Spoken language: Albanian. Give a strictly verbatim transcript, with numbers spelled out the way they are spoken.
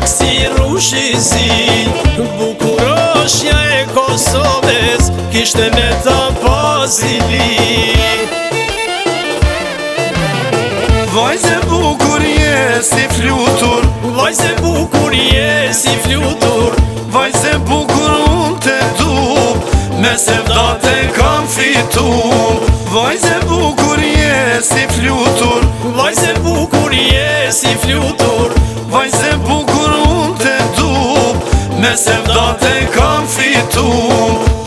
si rushi zi Bukuroshja e Kosovës kishte me ta pasili. Vajze bukur je si flutur, Vajze bukur je si flutur, vajze bukur unë te du, me sevdate kam fitu. Vajze bukur je si flutur, Vajze bukur je si flutur, vajze bukur unë te du, me sevdate kam fitu.